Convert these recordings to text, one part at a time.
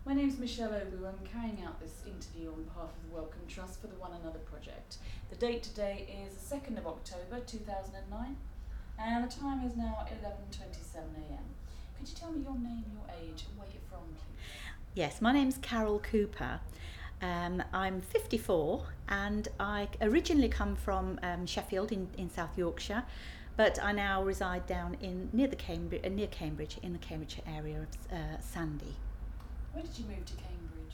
My name's Michelle Oglu. I'm carrying out this interview on behalf of the Wellcome Trust for the One Another project. The date today is the 2nd of October 2009 and the time is now 11:27 a.m. Could you tell me your name, your age and where you're from, please? Yes, my name's Carol Cooper. I'm 54 and I originally come from Sheffield in South Yorkshire, but I now reside down near Cambridge in the Cambridgeshire area of Sandy. When did you move to Cambridge?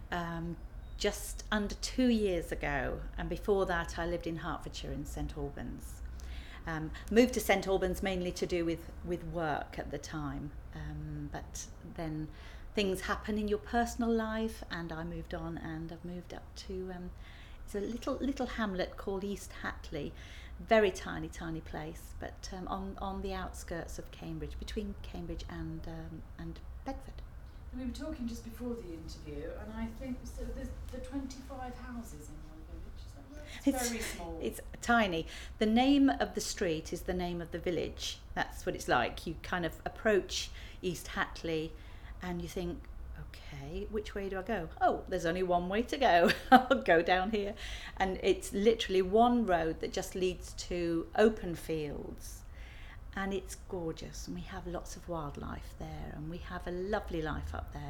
Just under 2 years ago, and before that I lived in Hertfordshire in St Albans. Moved to St Albans mainly to do with work at the time, but then things happen in your personal life and I moved on and I've moved up to it's a little hamlet called East Hatley, very tiny place, but on the outskirts of Cambridge, between Cambridge and Bedford. We were talking just before the interview and I think so there's the 25 houses in your village, is that right? It's very small. It's tiny. The name of the street is the name of the village. That's what it's like. You kind of approach East Hatley and you think, okay, which way do I go? Oh, there's only one way to go. I'll go down here. And it's literally one road that just leads to open fields. And it's gorgeous, and we have lots of wildlife there, and we have a lovely life up there.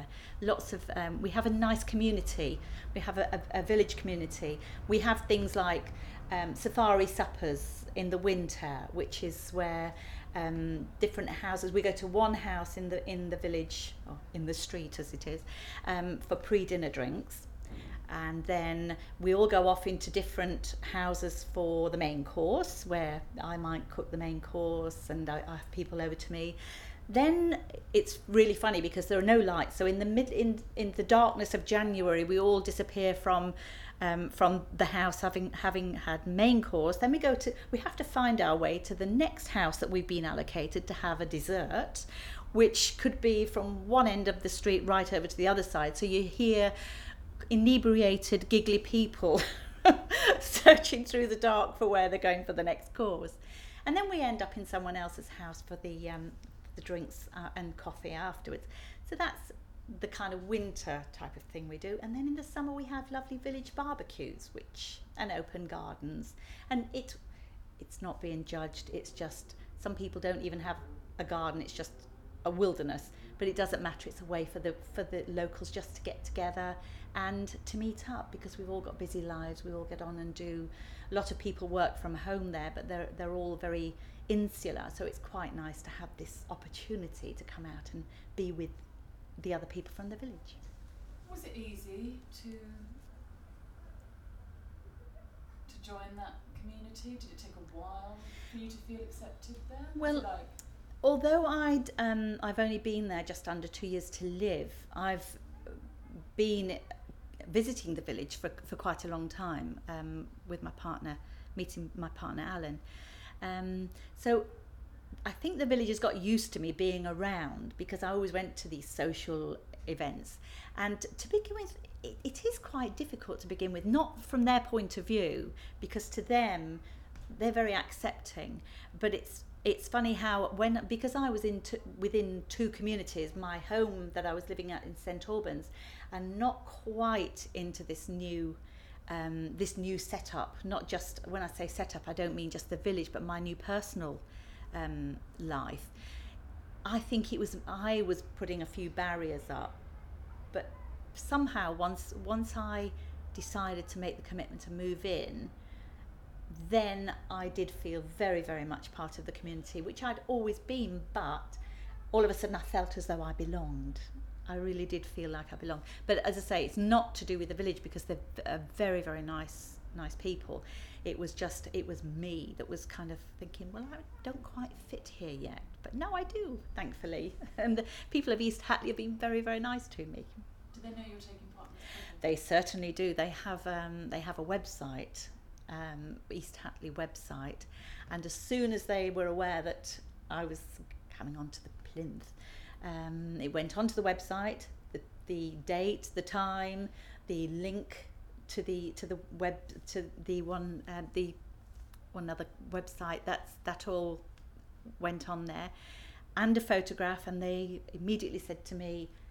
We have a nice community. We have a village community. We have things like safari suppers in the winter, which is where different houses. We go to one house in the village, or in the street as it is, for pre-dinner drinks. And then we all go off into different houses for the main course, where I might cook the main course and I have people over to me. Then it's really funny because there are no lights, so in the darkness of January we all disappear from the house having had main course. Then we have to find our way to the next house that we've been allocated to have a dessert, which could be from one end of the street right over to the other side. So you hear inebriated, giggly people searching through the dark for where they're going for the next course. And then we end up in someone else's house for the drinks and coffee afterwards. So that's the kind of winter type of thing we do. And then in the summer we have lovely village barbecues and open gardens. And it's not being judged. It's just, some people don't even have a garden. It's just a wilderness. But it doesn't matter. It's a way for the locals just to get together and to meet up, because we've all got busy lives. We all get on and do. A lot of people work from home there, but they're all very insular. So it's quite nice to have this opportunity to come out and be with the other people from the village. Was it easy to join that community? Did it take a while for you to feel accepted there? Well, although I've only been there just under 2 years to live, I've been visiting the village for quite a long time with my partner, meeting my partner Alan. So I think the villagers got used to me being around because I always went to these social events. And to begin with, it is quite difficult to begin with, not from their point of view, because to them, they're very accepting. But it's funny how because I was within two communities, my home that I was living at in St Albans, and not quite into this new setup. Not just, when I say setup, I don't mean just the village, but my new personal life. I think I was putting a few barriers up, but somehow once I decided to make the commitment to move in, then I did feel very, very much part of the community, which I'd always been, but all of a sudden I felt as though I belonged. I really did feel like I belonged. But as I say, it's not to do with the village, because they're very, very nice people. It was me that was kind of thinking, well, I don't quite fit here yet. But no, I do, thankfully. And the people of East Hatley have been very, very nice to me. Do they know you're taking part in this project? They certainly do. They have a website, East Hatley website, and as soon as they were aware that I was coming onto the plinth, it went onto the website, the date, the time, the link to the web, to the one other website, that all went on there, and a photograph, and they immediately said to me,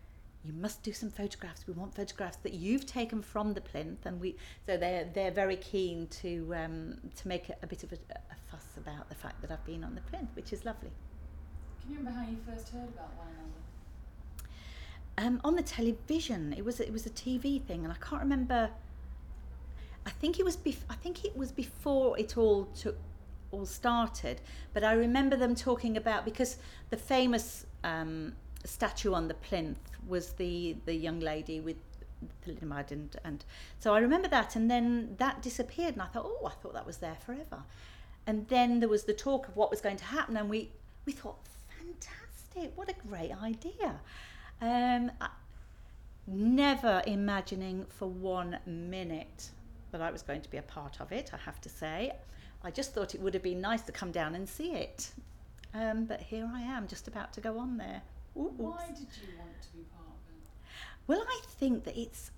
you must do some photographs. We want photographs that you've taken from the plinth, and so they're very keen to make a bit of a fuss about the fact that I've been on the plinth, which is lovely. Can you remember how you first heard about One Another? On the television. It was a TV thing, and I can't remember. I think it was before it all started, but I remember them talking about, because the famous statue on the plinth was the young lady with thalidomide, and so I remember that, and then that disappeared, and I thought that was there forever. And then there was the talk of what was going to happen, and we thought, fantastic, what a great idea. Never imagining for 1 minute that I was going to be a part of it, I have to say. I just thought it would have been nice to come down and see it. But here I am, just about to go on there. Ooh, why did you want to be part of it? Well, I think that it's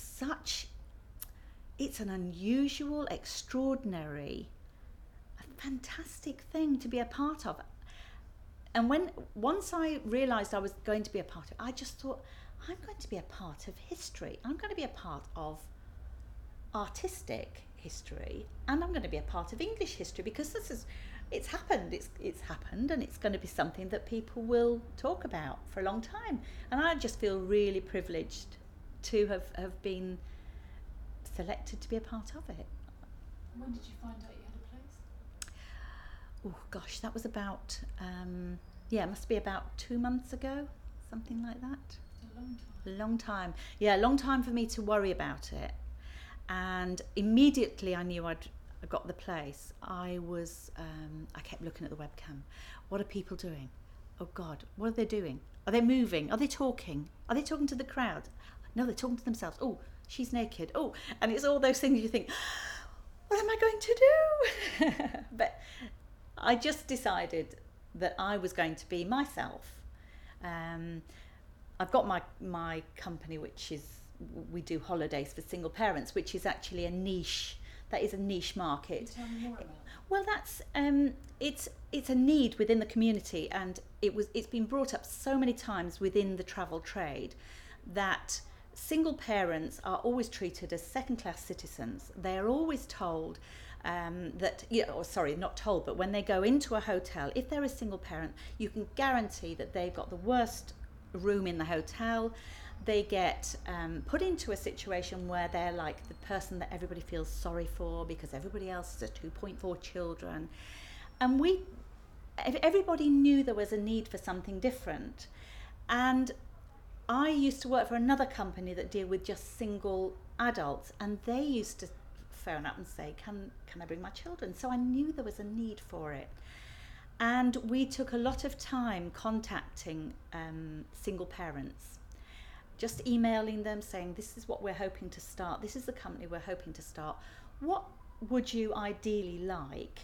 an unusual, extraordinary, a fantastic thing to be a part of. And once I realised I was going to be a part of it, I just thought, I'm going to be a part of history. I'm going to be a part of artistic history, and I'm going to be a part of English history, because it's happened, and it's going to be something that people will talk about for a long time. And I just feel really privileged to have been selected to be a part of it. When did you find out you had a place? Oh gosh, that was about it must be about 2 months ago, something like that. A long time. Yeah, a long time for me to worry about it. And immediately I knew I'd got the place. I kept looking at the webcam. What are people doing? Oh God, what are they doing? Are they moving? Are they talking? Are they talking to the crowd? No, they're talking to themselves. Oh, she's naked. Oh, and it's all those things you think, what am I going to do? But I just decided that I was going to be myself. I've got my company, which is, we do holidays for single parents, which is actually a niche. That is a niche market. Can you tell me more about that? Well, that's it's a need within the community, and it's been brought up so many times within the travel trade that single parents are always treated as second-class citizens. They are always told not told, but when they go into a hotel, if they're a single parent, you can guarantee that they've got the worst room in the hotel. They get put into a situation where they're like the person that everybody feels sorry for, because everybody else has 2.4 children. And everybody knew there was a need for something different. And I used to work for another company that deal with just single adults, and they used to phone up and say, can I bring my children? So I knew there was a need for it. And we took a lot of time contacting single parents, just emailing them saying, this is what we're hoping to start, this is the company we're hoping to start. What would you ideally like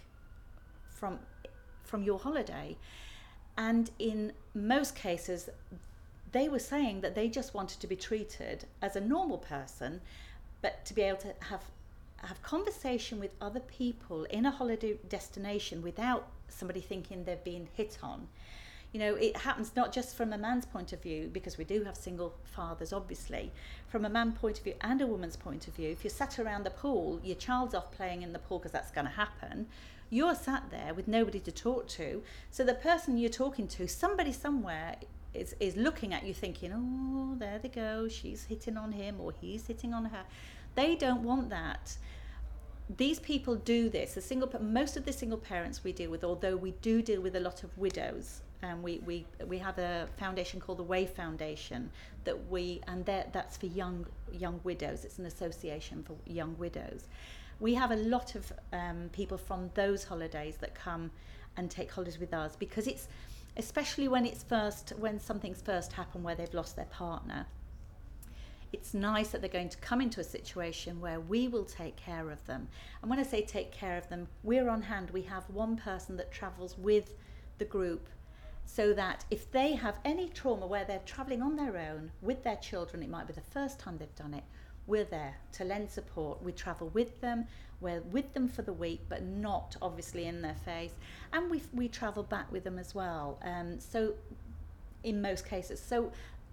from your holiday? And in most cases, they were saying that they just wanted to be treated as a normal person, but to be able to have conversation with other people in a holiday destination without somebody thinking they're being hit on. You know, it happens not just from a man's point of view, because we do have single fathers, obviously. From a man's point of view and a woman's point of view, if you're sat around the pool, your child's off playing in the pool, because that's going to happen, you're sat there with nobody to talk to. So the person you're talking to, somebody somewhere is looking at you thinking, oh, there they go, she's hitting on him or he's hitting on her. They don't want that. These people do this. Most of the single parents we deal with, although we do deal with a lot of widows, we have a foundation called the Way Foundation that's for young widows. It's an association for young widows. We have a lot of people from those holidays that come and take holidays with us, because it's especially when something's first happened where they've lost their partner. It's nice that they're going to come into a situation where we will take care of them. And when I say take care of them, we're on hand. We have one person that travels with the group, so that if they have any trauma where they're travelling on their own with their children, it might be the first time they've done it, we're there to lend support. We travel with them, we're with them for the week, but not obviously in their face. And we travel back with them as well. So in most cases, so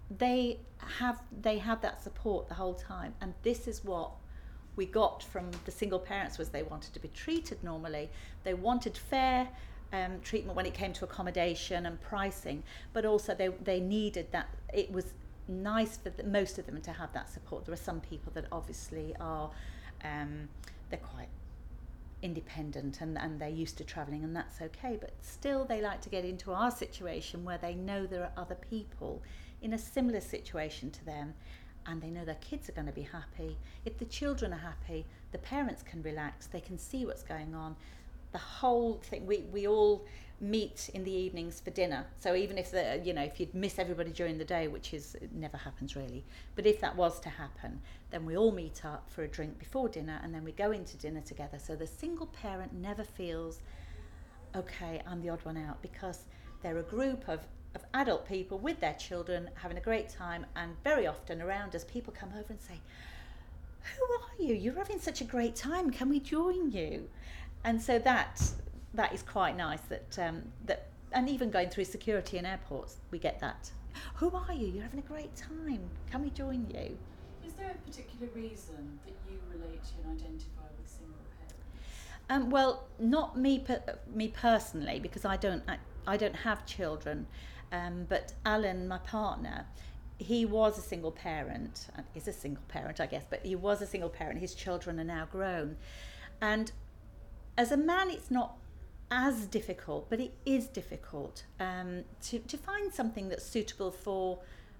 they have that support the whole time, and this is what we got from the single parents, was they wanted to be treated normally. They wanted fair treatment when it came to accommodation and pricing, but also they needed that. It was nice for most of them to have that support. There are some people that obviously are they're quite independent and they're used to travelling, and that's okay, but still they like to get into our situation where they know there are other people in a similar situation to them, and they know their kids are going to be happy. If the children are happy, the parents can relax, they can see what's going on. The whole thing, we all meet in the evenings for dinner. So even if if you'd miss everybody during the day, which it never happens really, but if that was to happen, then we all meet up for a drink before dinner, and then we go into dinner together. So the single parent never feels, okay, I'm the odd one out, because they're a group of adult people with their children having a great time, and very often around us people come over and say, who are you? You're having such a great time. Can we join you? And so that is quite nice. That and even going through security in airports, we get that. Who are you? You're having a great time. Can we join you? Is there a particular reason that you relate to and identify with single parents? Well, not me personally, because I don't have children. But Alan, my partner, he was a single parent, is a single parent, I guess, but he was a single parent. His children are now grown. And as a man, it's not as difficult, but it is difficult to find something that's suitable for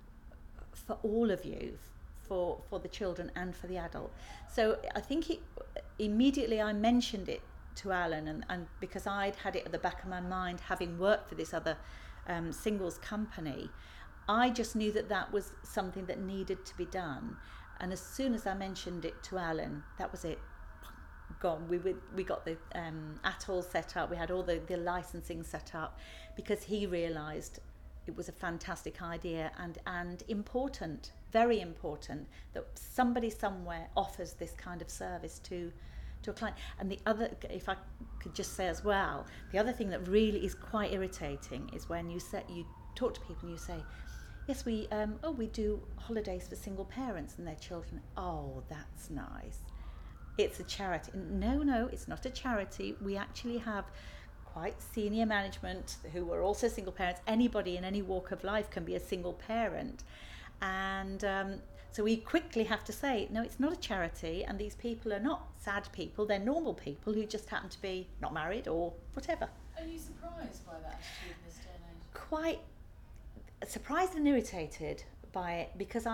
all of you, for the children and for the adult. So I think immediately I mentioned it to Alan, and because I'd had it at the back of my mind, having worked for this other singles company, I just knew that was something that needed to be done. And as soon as I mentioned it to Alan, that was it. Gone. We got the atoll set up. We had all the licensing set up, because he realised it was a fantastic idea and important, very important, that somebody somewhere offers this kind of service to a client. And the other, if I could just say as well, the other thing that really is quite irritating is when you talk to people and you say, yes, we do holidays for single parents and their children. Oh, that's nice. It's a charity. No, it's not a charity. We actually have quite senior management who are also single parents. Anybody in any walk of life can be a single parent. And so we quickly have to say, no, it's not a charity, and these people are not sad people. They're normal people who just happen to be not married or whatever. Are you surprised by that attitude in this day and age? Quite surprised and irritated by it, because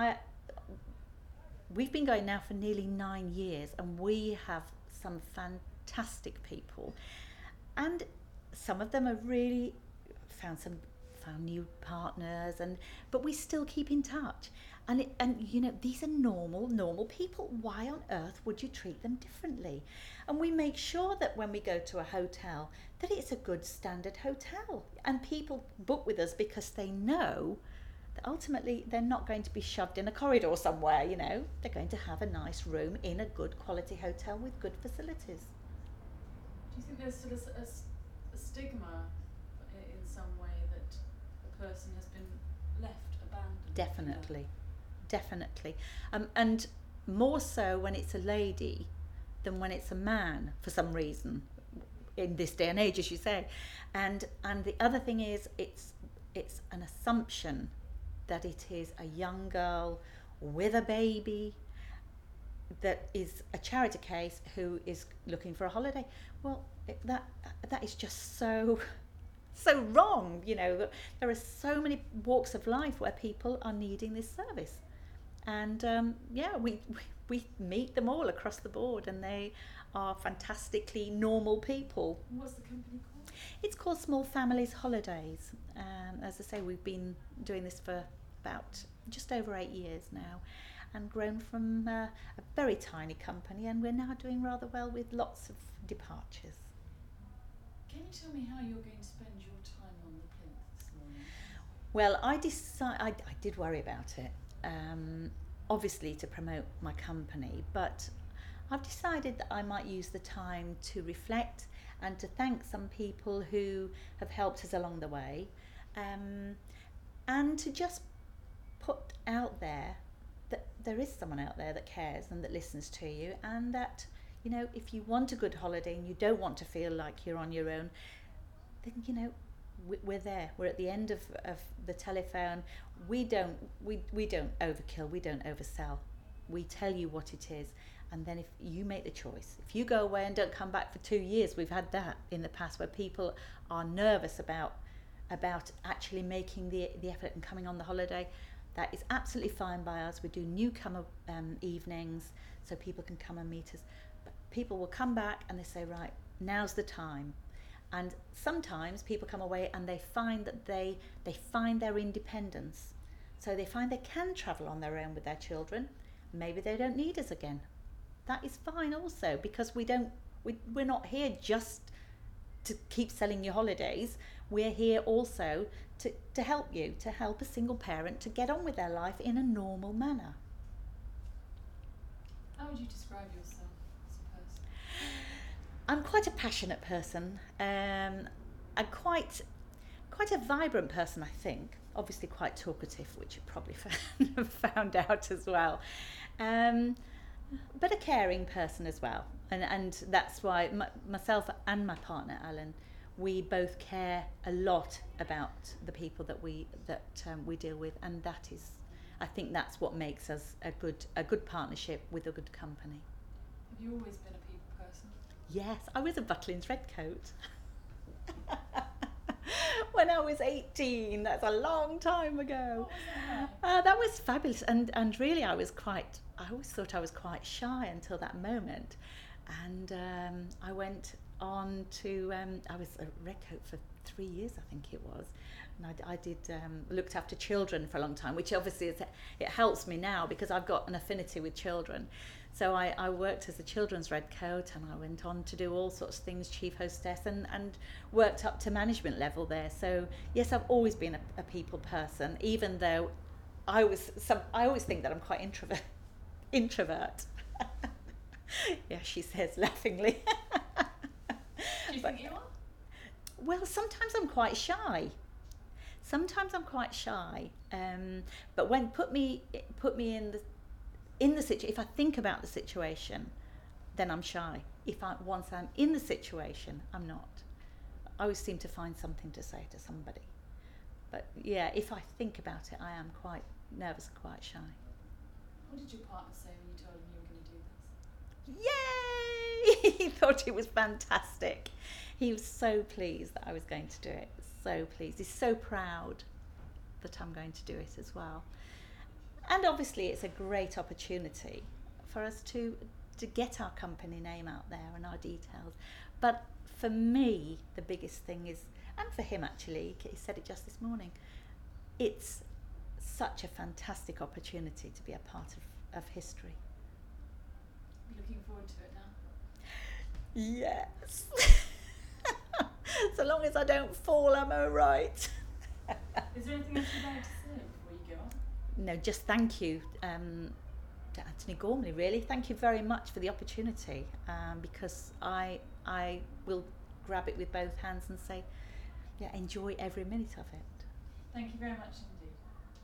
we've been going now for nearly 9 years, and we have some fantastic people, and some of them have really found new partners, but we still keep in touch. And these are normal people. Why on earth would you treat them differently? And we make sure that when we go to a hotel, that it's a good standard hotel, and people book with us because they know that ultimately they're not going to be shoved in a corridor somewhere. They're going to have a nice room in a good quality hotel with good facilities. Do you think there's still a stigma in some way that a person has been left abandoned? Definitely. And more so when it's a lady than when it's a man, for some reason, in this day and age, as you say. And the other thing is, it's an assumption that it is a young girl with a baby that is a charity case who is looking for a holiday. Well, that is just so wrong. There are so many walks of life where people are needing this service, and we meet them all across the board, and they are fantastically normal people. What's the company called? It's called Small Families Holidays. As I say, we've been doing this for about just over 8 years now, and grown from a very tiny company, and we're now doing rather well with lots of departures. Can you tell me how you're going to spend your time on the plinth this morning? Well, I did worry about it, obviously to promote my company, but I've decided that I might use the time to reflect and to thank some people who have helped us along the way, and to just put out there that there is someone out there that cares and that listens to you, and that, you know, if you want a good holiday and you don't want to feel like you're on your own, then, you know, we're there. We're at the end of the telephone. We don't overkill. We don't oversell. We tell you what it is, and then if you make the choice, if you go away and don't come back for 2 years, we've had that in the past where people are nervous about actually making the effort and coming on the holiday. That is absolutely fine by us. We do newcomer evenings so people can come and meet us. But people will come back and they say, right, now's the time. And sometimes people come away and they find that they find their independence. So they find they can travel on their own with their children. Maybe they don't need us again. That is fine also, because we're not here just to keep selling you holidays. We're here also to help you, to help a single parent to get on with their life in a normal manner. How would you describe yourself as a person? I'm quite a passionate person. I'm quite a vibrant person, I think. Obviously quite talkative, which you probably found out as well. But a caring person as well. And that's why myself and my partner, Alan, we both care a lot about the people that we deal with, and that is, I think that's what makes us a good partnership with a good company. Have you always been a people person? Yes, I was a Butlins Redcoat. When I was 18, that's a long time ago. What was that? That was fabulous, and really I always thought I was quite shy until that moment, and I went on to I was a Redcoat for 3 years, I think it was, and I did looked after children for a long time, which obviously it helps me now because I've got an affinity with children. So I worked as a children's Redcoat, and I went on to do all sorts of things, chief hostess, and worked up to management level there. So yes, I've always been a people person, even though I always think that I'm quite introvert. Yeah, she says laughingly. Do you think you are? Well, sometimes I'm quite shy. But when put me in the situation, if I think about the situation, then I'm shy. Once I'm in the situation, I'm not. I always seem to find something to say to somebody. But yeah, if I think about it, I am quite nervous and quite shy. What did your partner say when you told him you were going to do this? Yay! He thought it was fantastic. He was so pleased that I was going to do it. So pleased. He's so proud that I'm going to do it as well. And obviously it's a great opportunity for us to get our company name out there and our details. But for me, the biggest thing is, and for him actually, he said it just this morning, it's such a fantastic opportunity to be a part of history. Looking forward to it now? Yes. So long as I don't fall, I'm all right. Is there anything else you'd like to say before you go on? No, just thank you to Anthony Gormley, really. Thank you very much for the opportunity, because I will grab it with both hands and say, yeah, enjoy every minute of it. Thank you very much.